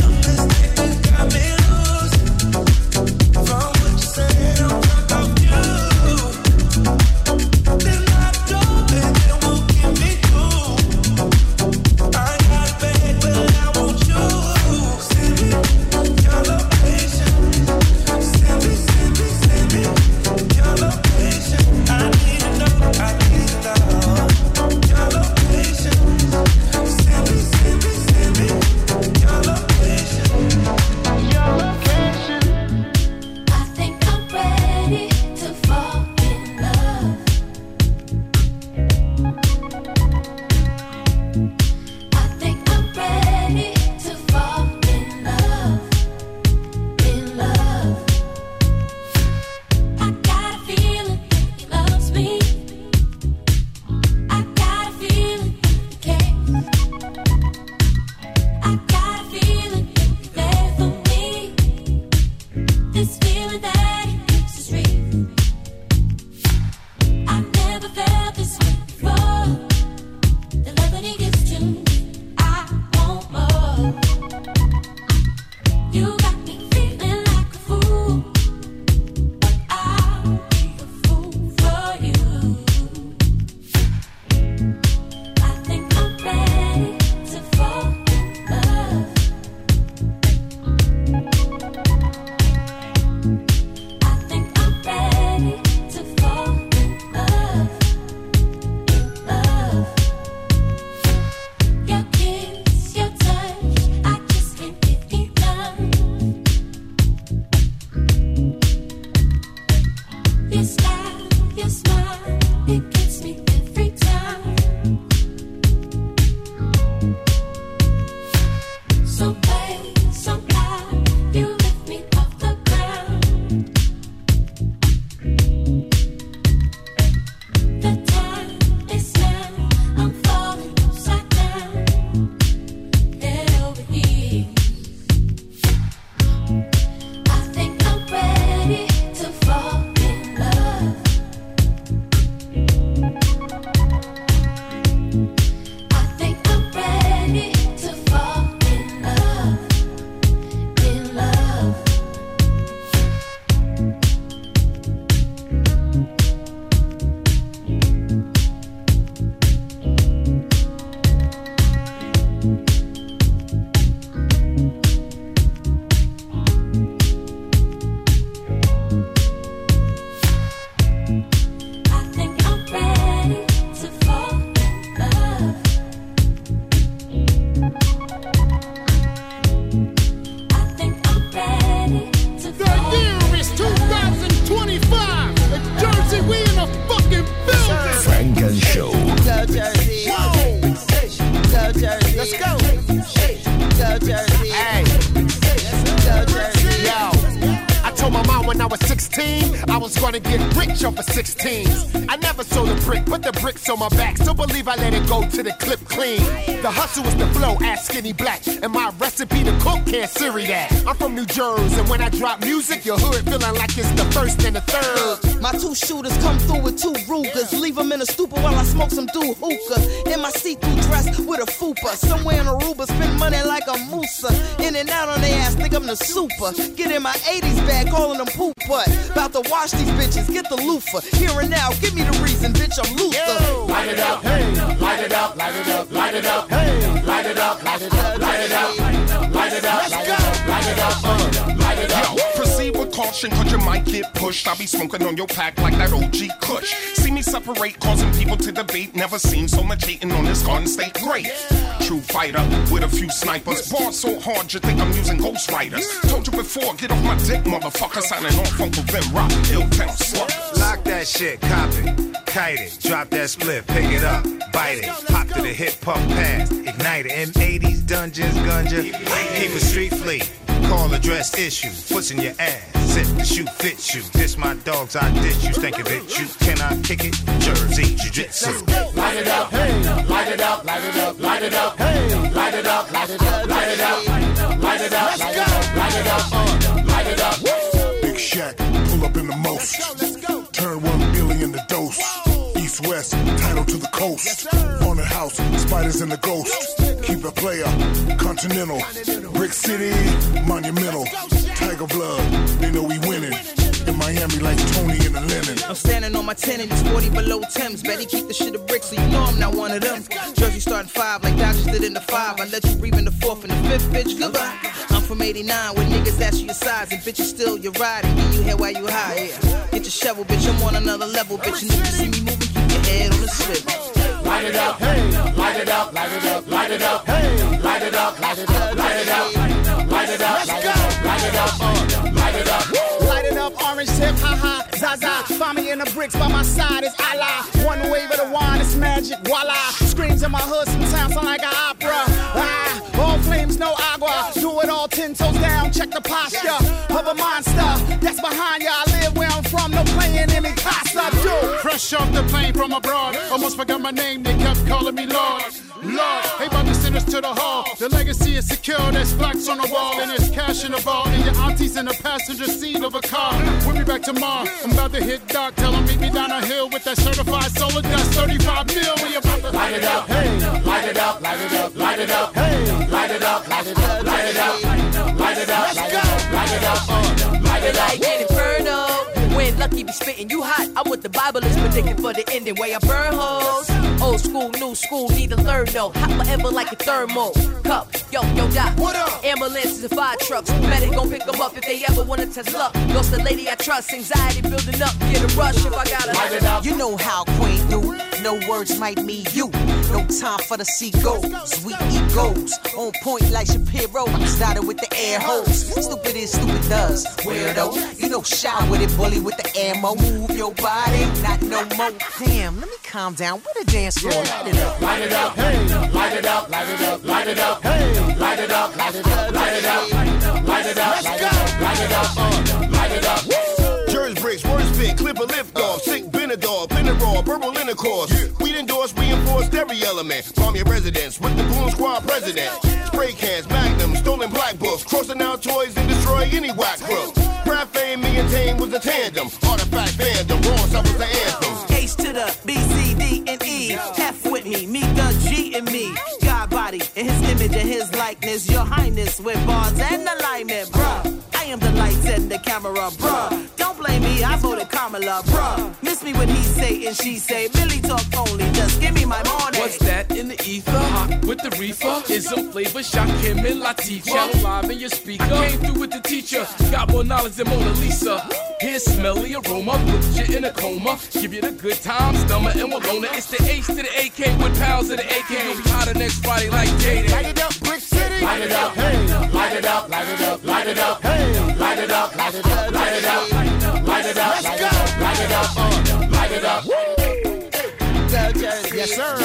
Gonna get rich off of sixteens. I never sold a brick, but the bricks on my back. So believe I let it go to the clip clean. The hustle is the flow, ass Skinny Black. And my recipe to cook, can't Siri that. I'm from New Jersey, and when I drop music, your hood feeling like it's the first and the third. My two shooters come through with two Rugers. Leave them in a stupor while I smoke some dude hookah. In my see-through dress with a fupa. Somewhere in Aruba, spend money like a Musa. In and out on their ass, think I'm the super. Get in my eighties bag, calling them poop butt. About to wash these bitches, get the loofah. Here and now, give me the reason, bitch, I'm Luther. Light it up, hey, light it up, light it up, light it up, hey, light it up, light it up, light it up, light it up, light it up, light it up, uh, light it up. Proceed with caution, cause you might get pushed. I be smoking on your pack like that O G Kush. See me separate, causing people to debate. Never seen so much hating on this Garden State great. True fighter with a few snipers. Bar so hard you think I'm using Ghost Riders. Told you before, get off my dick, motherfucker. Signing off Uncle Vin Rock, Hilltown Sluggers. Lock that shit, cop it, kite it, drop that split, pick it up, bite it, hop to the hip hop pass, ignite it. M eighties, dungeons, gunja, keep a street fleet. Call address issue, puts in your ass. Zip the shoe fits you. This my dogs, I ditch you. Stink of it, you cannot kick it. Jersey Jiu-Jitsu. Light it up, hey, light it up, light it up, light it up, hey, light it up, light it up, light it up, light it up, light it up, light it up, uh, light it up. Big Shaq, pull up in the most. Turn one billion to dose. East West, title to the coast. Haunted house, spiders and the ghost. Keep it player, continental. Brick City, monumental. Tiger blood, they know we winning. In Miami like Tony in the linen. I'm standing on my ten and it's forty below Thames. Betty keep the shit a brick, so you know I'm not one of them. Jersey starting five like Dodgers did in the five. I let you breathe in the fourth and the fifth, bitch. Goodbye. I'm from eighty-nine when niggas ask you your size and bitches still your ride and give you head while you high. Yeah. Get your shovel, bitch. I'm on another level, bitch. And if you see me moving, keep your head on the swivel. Light it up, hey, light it up, light it up, light it up, hey, light it up, light it up, light it up, light it up, light it up, light it up, uh, light it up. Light it up, orange tip, haha, zaza. Find me in the bricks by my side, it's Allah. One wave of the wine, it's magic, voila. Screams in my hood, sometimes sound like an opera. Ah, all flames, no agua. Do it all ten toes down, check the posture of a monster that's behind ya. I live where I'm from, no playing in me casa, dude. Fresh off the plane from abroad, almost forgot my name, they kept calling me Lord. Lord, hey, about to send us to the hall. The legacy is secure, there's plaques on the wall, and there's cash in the vault, and your auntie's in the passenger seat of a car. We'll be back tomorrow, I'm about to hit Doc, tell him meet me down a hill with that certified solar dust, thirty-five mil, we about to light it up, hey, light it up, light it up, light it up, hey, light it up, light it up, light it up, light it up, light it up, light it up, uh, light it up. Like an inferno, when Lucky be spitting you hot, I'm what the Bible is predicting for the ending, where I burn hoes. Old school, new school, need to learn though. Hot forever like a thermal cup. Yo, yo, doc. What up? Ambulances and fire trucks. Medic gon' pick them up if they ever wanna test luck. Lost the lady I trust, anxiety building up. Get a rush if I gotta light it up. You know how Queen do. No words might mean you. No time for the seagulls. We egos. On point like Shapiro. Started with the air hose. Stupid is stupid does. Weirdo. You know, shot with it, bully with the ammo. Move your body, not no more. Damn, let me calm down. Where the dance floor? Light it up. Light it up, hey, light it up, light it up, light it up, hey, light it up, light it up, light it up, light it up, light it up, light it up, uh, light it up. Jersey bricks, words fit, clip a lift off, sick Benadryl, Benadryl, purple intercourse. We endorse, reinforced every element. Palm your residence with the Boom Squad president. Spray cans, magnums, stolen black books, crossing out toys and destroy any whack crook. Rap fame, me and Tame was a tandem. Artifact fandom, raw stuff was the anthem. H to the B, C, D, and E. F with me, me, the G, and me. God body in his image and his likeness. Your highness with bars and alignment, bruh. I am the lights and the camera, bruh. Don't blame me, I voted Kamala, bruh. Miss me when he say and she say. Millie talk only, just give me my morning. What's that in the ether? Hot with the reefer. Is some flavor, shock him and Latifah. Channel live in your speaker. I came through with the teacher. Got more knowledge than Mona Lisa. Here's smelly aroma, put you in a coma. Give you the good time, stomach and Walona. It's the H to the A K with pounds of the A K. You'll be hotter next Friday like J-Day. Light it up, Brick City. Light it up, hey, light it up, light it up, light it up, hey, light it up, light it up, light it up, light it up, light it up, light it up, uh, light it up. Yes, sir.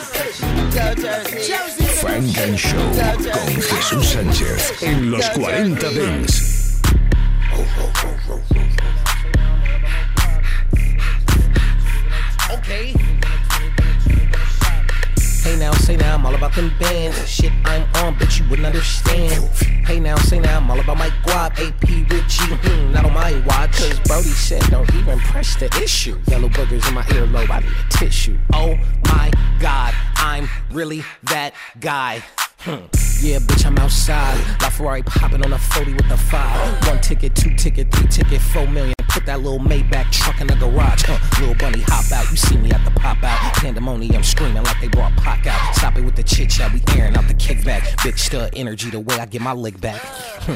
Funk and Show con Jesús Sánchez en los cuarenta Dents. Okay. Hey now, say now, I'm all about them bands. Shit I'm on, bitch, you wouldn't understand. Hey now, say now, I'm all about my guap. A P Richie, hmm, not on my watch. Cause Brody said don't even press the issue. Yellow boogers in my earlobe, I need a tissue. Oh my God, I'm really that guy. Hmm. Yeah, bitch, I'm outside. La Ferrari popping on a forty with a five. One ticket, two ticket, three ticket, four million. Put that little Maybach truck in the garage. Uh, little bunny hop out. You see me at the pop out. Pandemonium screaming like they brought Pac out. Stop it with the chit chat. We airing out the kickback. Big stud energy the way I get my lick back. Hmm.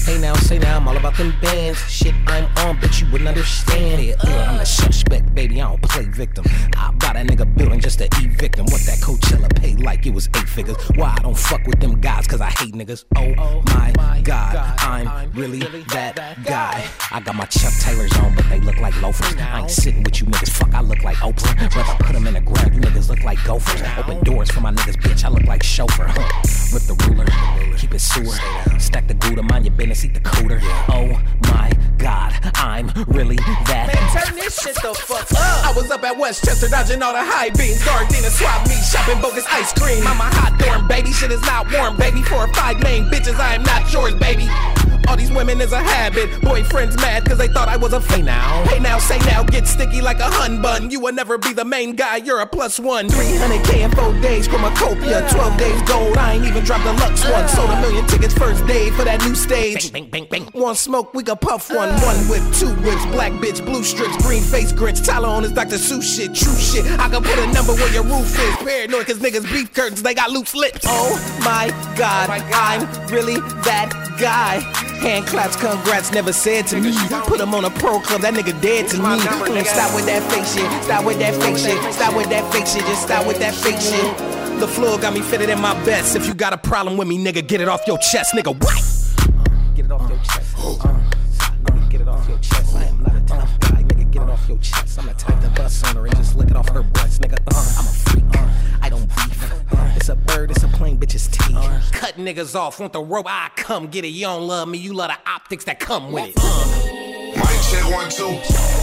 Hey now, say now, I'm all about them bands. Shit I'm on, bitch, you wouldn't understand it. Uh, I'm the suspect, baby, I don't play victim. I buy that nigga building just to evict him. What that Coachella paid like it was eight figures. Why I don't fuck with them guys, cause I hate niggas. Oh my God, I'm really that guy. I got my Chuck Taylors on, but they look like loafers. I ain't sitting with you niggas, fuck, I look like Oprah. Rather put them in the ground, you niggas look like gophers. Open doors for my niggas, bitch, I look like chauffeur. Huh. Rip the ruler, keep it sewer. Stack the Gouda, mind your business, eat the cooter. Oh my God, I'm really that. Man, turn this shit the fuck up. I was up at Westchester, dodging all the high beams. Gardena swap meet, shopping bogus ice cream. I'm a hot dorm, baby, shit is not warm, baby. Four or five main bitches, I am not yours, baby. All these women is a habit. Boyfriends mad cause they thought I was a f- Hey now, hey now, say now, get sticky like a hun bun. You will never be the main guy, you're a plus one. three hundred K in four days, Chromacopia. twelve days gold, I ain't even dropped the Lux one. Sold a million tickets first day for that new stage. Bang, bang, bang, bang. One smoke, we can puff one. One whip, two whips, black bitch, blue strips, green face grits. Tyler on his Doctor Seuss shit, true shit. I can put a number where your roof is. Paranoid cause niggas beef curtains, they got loose lips. Oh my God, I'm really that guy. Hand claps, congrats, never said to me. Put him on a pro club, that nigga dead to me. Mm, stop with that fake shit, stop with that fake shit, stop with that fake shit, just stop with that fake shit. The floor got me fitted in my best. If you got a problem with me, nigga, get it off your chest, nigga. What? Uh, get it off your chest. Uh, nigga, get it off your chest. I am not a tough guy, nigga. Get it off your chest. I'm the type to bust on her and just lick it off her breasts, nigga. Uh, I'm a freak. Uh, I don't beef. Uh, it's a bird, it's a plain bitch's teeth. Uh, cut niggas off, want the rope, I come get it. You don't love me, you love the optics that come with it. Uh. Mic check one, two.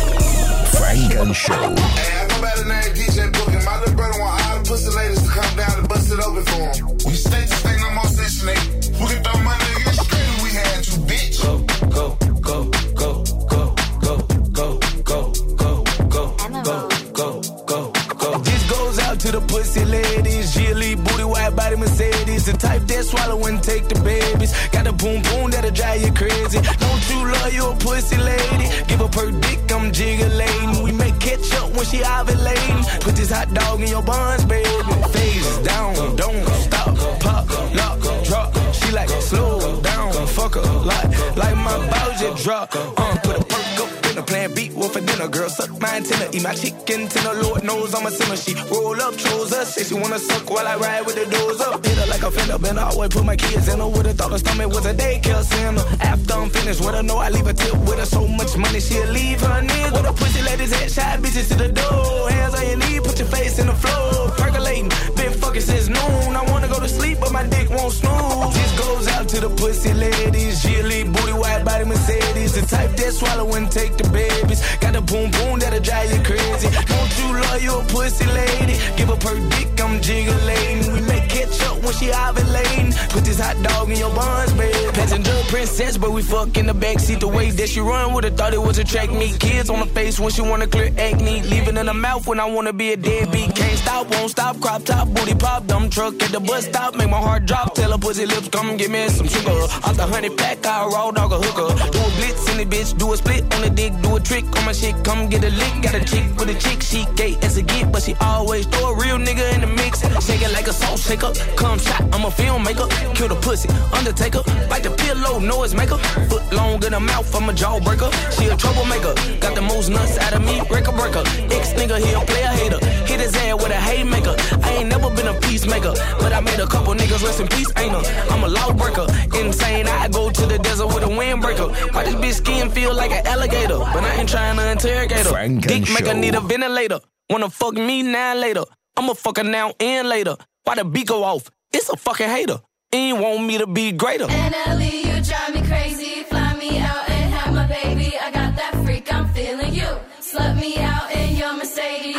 Frank and Show. Hey, I go by the name D J Bookin'. My little brother want all the pussy ladies to come down and bust it open for him. We state to state, no more section eight. We can throw money against straight if we had to, bitch. Go, go, go, go, go, go, go, go, go, go, go, go, go, go. This goes out to the pussy ladies. Gilly, booty, white body Mercedes. The type that swallow and take the babies. Got a boom boom that'll drive you crazy. Don't you love your pussy lady? Give up her dick, I'm jiggling. We make ketchup when she ovulating. Put this hot dog in your buns, baby. Face down, don't stop, pop, lock, drop. She like slow down, fuck her, like, like my balls just drop. Uh, put a perk up in a plan B, what for dinner? Girl, suck my antenna, eat my chicken tender. Lord knows I'm a sinner. She roll up, chose her, say she wanna suck while I ride with the doors up. Hit her like a fender bender, always put my kids in her. Would've thought her stomach was a daycare center. After I'm finished with her, know I leave a tip with her. So much money she'll leave her nigga. With a pussy ladies head shot bitches to the door. Hands on your knee, put your face in the floor. Percolating, been fucking since noon. I wanna go to sleep, but my dick won't snooze. This goes out to the pussy ladies. Gilly, booty, white body Mercedes. The type that swallow and take the babies. Got a boom boom that'll drive you crazy. Don't you love your pussy lady? Give up her dick, I'm jiggling. We make ketchup when she ovulating. Put this hot dog in your buns, baby. Passenger princess, but we fuck in the backseat. The way that she run, would've thought it was a track meet. Kids on the face when she wanna clear acne. Leaving in the mouth when I wanna be a deadbeat. Can't stop, won't stop, crop top, booty pop. Dumb truck at the bus stop, make my heart drop. Tell her pussy lips, come give me some sugar. Off the honey pack, I raw dog a hooker. Do a blitz in the bitch, do a split on the dick, do a trick on my shit, come get a lick. Got a chick with a chick, she gay as a get, but she always throw a real nigga in the mix. Shake it like a salt shaker, come shot, I'm a filmmaker. Kill the pussy, undertaker, bite the pillow, noise maker. Foot long in the mouth, I'm a jawbreaker. She a troublemaker, got the most nuts out of me, breaker breaker. Ex nigga, he a player hater, hit his ass with a haymaker. I ain't never been a peacemaker, but I made a couple niggas rest in peace, ain't I? I'm a lawbreaker, insane, I go to the desert with a windbreaker. Why this bitch skin feel like an alligator, but I ain't trying to interrogate her. Dick make her need a ventilator, wanna fuck me now later. I'ma fuck her now and later. Why the beat go off? It's a fucking hater. Ain't want me to be greater. N L E, you drive me crazy. Fly me out and have my baby. I got that freak, I'm feeling you. Slut me out in your Mercedes.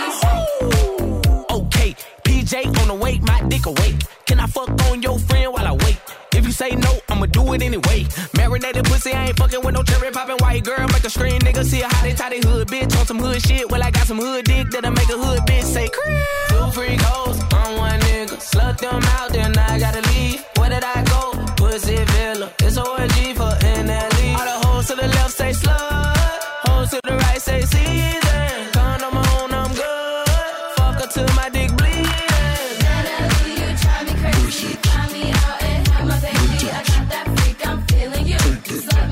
Okay, P J on the way, my dick awake. Can I fuck on your friend while I wait? If you say no, I'ma do it anyway. Marinated pussy, I ain't fucking with no cherry poppin' white girl. Make a screen nigga see a hottie toddy hood bitch on some hood shit. Well, I got some hood dick that'll make a hood bitch say crap. Two free goals on one nigga. Slut them out, then I gotta leave. Where did I go? Pussy Villa. It's a orgy for N L E. All the hoes to the left say slut. Hoes to the right say season. Condom on, I'm good. Fuck her till my dick bleed. Fly me out and have my baby. I got that freak, I'm feeling you. Slut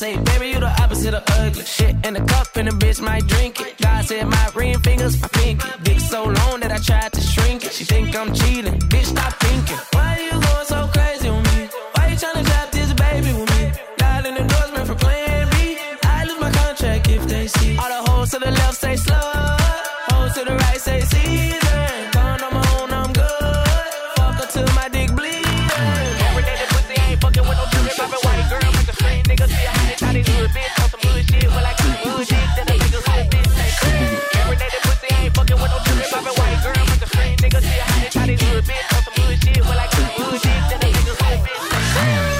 say, baby, you the opposite of ugly. Shit in the cup and the bitch might drink it. God said my ring fingers, my pinky. Dick so long that I tried to shrink it. She think I'm cheating, bitch, stop thinking. Why you going so crazy on me? Why you tryna drop this baby with me? Got an endorsement for Plan B. I lose my contract if they see. All the hoes to the left say slow, hoes to the right say season. Gone on my own, I'm good. Fuck her till my dick bleed. Every day the pussy ain't fucking with no trip. I'm a white girl, make a screen nigga see how they how they do it, bitch. On some bullshit, well I got some bullshit that I make a whole bitch say crazy. Every day the pussy ain't fucking with no trip. I'm a white girl, make a screen nigga see how they how they do it, bitch. On some bullshit, well I got some bullshit that I make a whole bitch say crazy.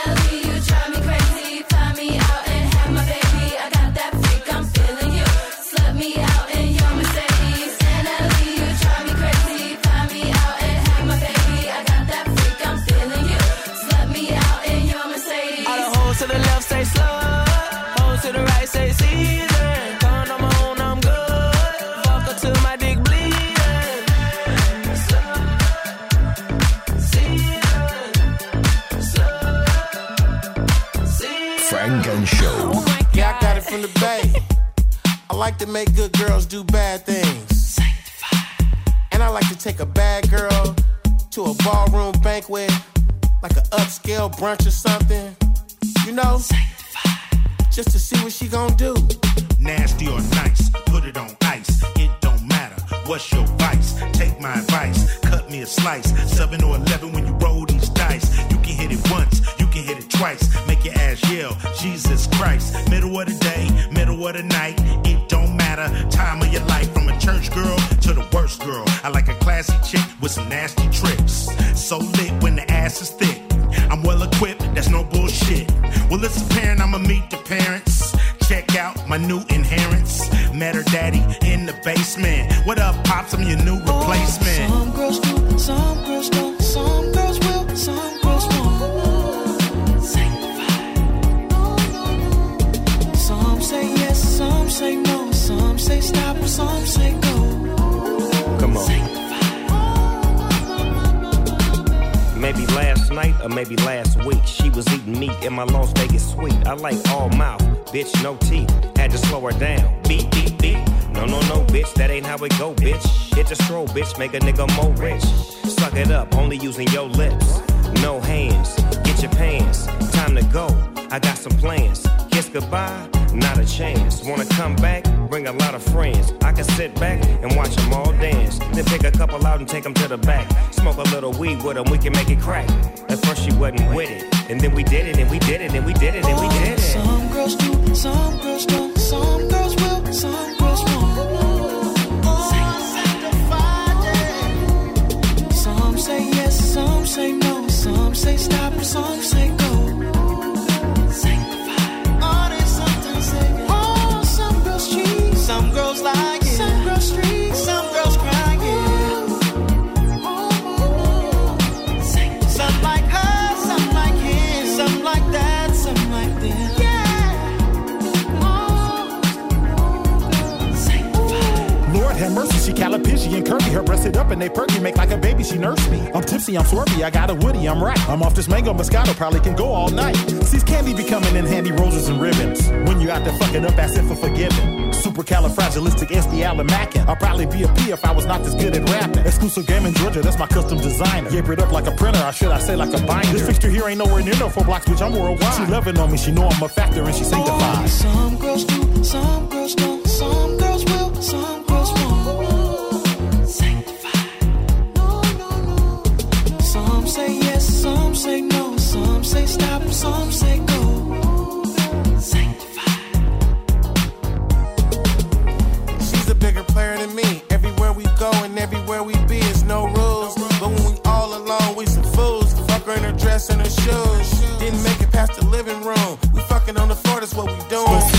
From the Bay, I like to make good girls do bad things. And I like to take a bad girl to a ballroom banquet, like an upscale brunch or something, you know, just to see what she gon' do. Nasty or nice, put it on ice. It don't matter, what's your vice? Take my advice, cut me a slice. Seven or eleven when you roll these dice. You can hit it once, you can hit it twice. Make your ass yell, Jesus Christ. Middle of the day, middle of the night. It don't matter, time of your life. From a church girl to the worst girl. I like a classy chick with some nasty tricks. So lit when the ass is thick. I'm well equipped, that's no bullshit. Well, it's apparent I'ma meet the parents. Check out my new inheritance. Met her daddy in the basement. What up, Pops? I'm your new replacement. Some girls do, some girls don't. Some girls will, some girls won't. Some say yes, some say no. Some say stop, some say go. Come on. Maybe last night or maybe last week, she was eating meat in my Las Vegas suite. I like all mouth, bitch, no teeth. Had to slow her down. Beep, beep, beep. No, no, no, bitch, that ain't how it go, bitch. Hit the stroll, bitch, make a nigga more rich. Suck it up, only using your lips. No hands, get your pants. Time to go, I got some plans. Kiss goodbye, not a chance. Wanna come back, bring a lot of friends. I can sit back and watch them all dance. Then pick a couple out and take them to the back. Smoke a little weed with them, we can make it crack. At first she wasn't with it, and then we did it, and we did it, and we did it, and we did it. Some girls do, some girls don't. Some girls will, some girls won't. Some say yes, some say no. Some say stop, some say go. Some girls like it, some girls street, some girls crying. Some like her, some like him, some like that, some like this. Lord have mercy, she calipigi and curvy. Her breast it up and they perky, make like a baby, she nursed me. I'm tipsy, I'm swervy, I got a woody, I'm right. I'm off this mango moscato, probably can go all night. Sees candy be coming in handy, roses and ribbons. When you out there fucking up, as if for forgiving. Supercalifragilisticexpialidocious. I'll probably be a P if I was not this good at rapping. Exclusive game in Georgia, that's my custom designer. Yape it up like a printer, or should I say like a binder. This fixture here ain't nowhere near no four blocks, bitch, I'm worldwide. She loving on me, she know I'm a factor and she sanctified. Oh, some girls do, some girls don't. Some girls will, some girls won't. Sanctified. No, no, no. Some say yes, some say no. Some say stop, some say go. Bigger player than me. Everywhere we go and everywhere we be is no rules. But when we all alone, we some fools. Fuck her in her dress and her shoes. Didn't make it past the living room. We fucking on the floor, that's what we do.